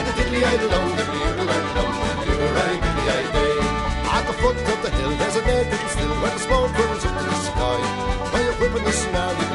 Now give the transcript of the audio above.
At the foot of the hill there's a naked still where the smoke curls up in the sky. By a whip in the snow